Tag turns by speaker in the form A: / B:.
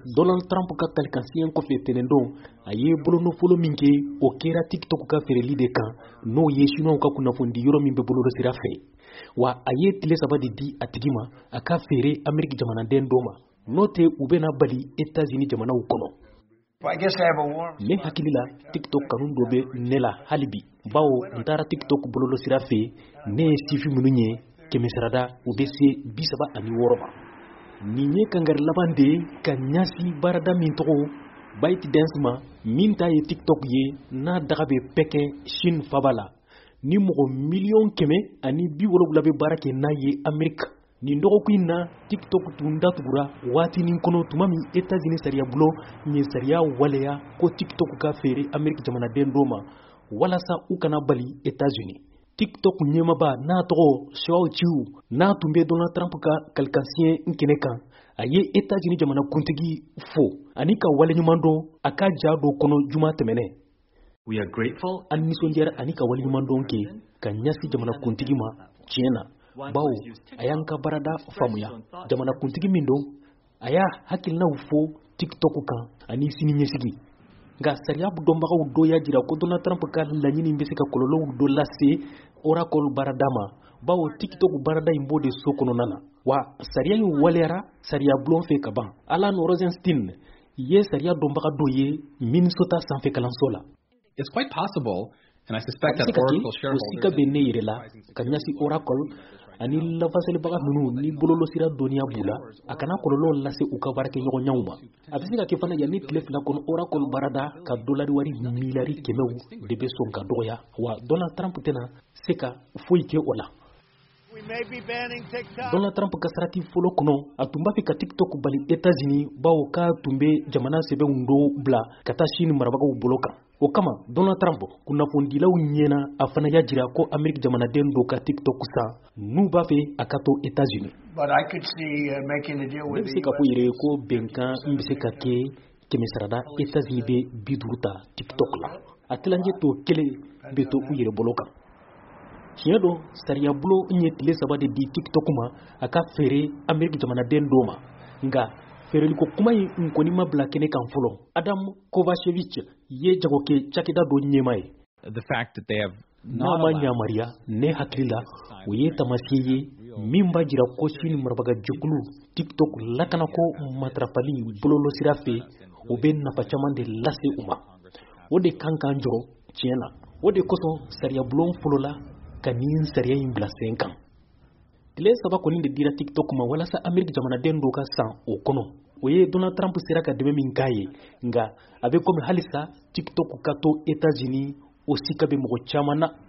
A: Donald Trump ka kalikansiɲɛ kɔfɛ tɛnɛndon a ye bolonɔfolo min kɛ o kɛra TikTok ka feereli de kan n'o ye Chinois ka kunnafoni yɔrɔ min bɛ bɔlɔlɔsira fɛ wa a ye tile 3 de di a tigi ma a ka feere Ameriki jamanaden dɔ ma n'o tɛ u bɛna bali États-Unis jamanaw kɔnɔ. Ne hakili la TikTok kanu dɔ bɛ ne la hali bi bawo n taara TikTok bɔlɔlɔsira fɛ ne ye sifin minnu ye kɛmɛ sarada u bɛ se 36 ma. Nin ye kangari laban de ye ka ɲasi baarada min tɔgɔ ByteDance ma min ta ye TikTok ye n'a daga bɛ pɛkɛ Chine faba la ni mɔgɔ miliyɔn 170 bɛ baara kɛ n'a ye Ameriki. Nin dɔgɔkun na TikTok tun datugura waati nin kɔnɔ tuma min États-Unis sariyabulon ye sariya waleya ko TikTok ka feere Ameriki jamanaden dɔ ma walasa u kana bali États-Unis. TikTok ɲɛmaba n'a tɔgɔ Shou Chew n'a tun bɛ Donald Trump ka kalikansiɲɛ kɛnɛ kan a ye États-Unis jamanakuntigi fo ani ka waleɲuman dɔn a ka ja dɔ kɔnɔ juma tɛmɛnɛ.
B: We are grateful.
A: An nisɔndiyara ani ka waleɲuman dɔn kɛ ka ɲasi jamanakuntigi ma tiɲɛ na bawo a y'an ka baarada faamuya jamanakuntigi min don a y'a hakilinaw fo TikTok kan ani sini ɲɛsigi. Nka sariya dɔnbagaw dɔ y'a jira ko Donald Trump ka laɲini bɛ se ka kɔlɔlɔw dɔ lase Oracle baarada ma bawo TikTok baarada in b'o de so kɔnɔna na wa sariya in waleyara sariya bulon fɛ ka ban. Alan Rosenstein ye sariya dɔnbaga dɔ ye Minnesota sanfɛ kalanso la.
B: It's quite possible, and I suspect that Oracle shareholders
A: sika bɛ ne yɛrɛ la ka ɲasi Oracle ani lafasalibaga ninnu ni bololosira dɔnniya b'u la a kana kɔlɔlɔ lase u ka baarakɛɲɔgɔnɲaw ma. A bɛ se ka kɛ fana yanni tile 2 kɔnɔ Oracle baarada ka dolari wari miliyari 100 de bɛ sɔn ka dɔgɔya wa Donald Trump tɛna se ka foyi kɛ o la. Donald Trump ka sarati fɔlɔ kɔnɔ a tun b'a fɛ ka TikTok bali États-Unis bawo k'a tun bɛ jamana sɛbɛnw dɔw bila ka taa Chine marabagaw bolo kan. O kama Donald Trump kunnafonidilaw ɲɛna a fana y'a jira ko Ameriki jamanaden dɔ ka TikTok san n'u b'a fɛ a ka to États-Unis. Ne bɛ se ka fɔ yɛrɛ ko bɛnkan bɛ se ka kɛ kɛmɛ sarada États-Unis bɛ 50 ta TikTok la a tilancɛ tɔ kelen bɛ to u yɛrɛ bolo kan. Tiɲɛ don sariyabulon ye tile 3 de di TikTok ma a ka feere Ameriki jamanaden dɔ ma nka feereliko kuma in kɔni ma bila kɛnɛ kan fɔlɔ. Adam Kovacevic ye jagokɛ cakɛda dɔ ɲɛma ye.
B: The fact that they have
A: n'a ma yamariya ne hakili la o ye tamasiyɛn ye min b'a jira ko Chine marabagajɛkulu TikTok lakanako matarafali bɔlɔlɔsira fɛ o bɛ nafa caman de lase u ma. O de kan k'an jɔrɔ tiɲɛ na o de kosɔn sariyabulon fɔlɔ la ka nin sariya in bila sen kan. Tile 3 kɔni de dira TikTok ma walasa Ameriki jamanaden dɔ ka san o kɔnɔ. O ye Donald Trump sera ka dɛmɛ min k'a ye nka a bɛ komi halisa TikTok ka to États-Unis o sika bɛ mɔgɔ caman na.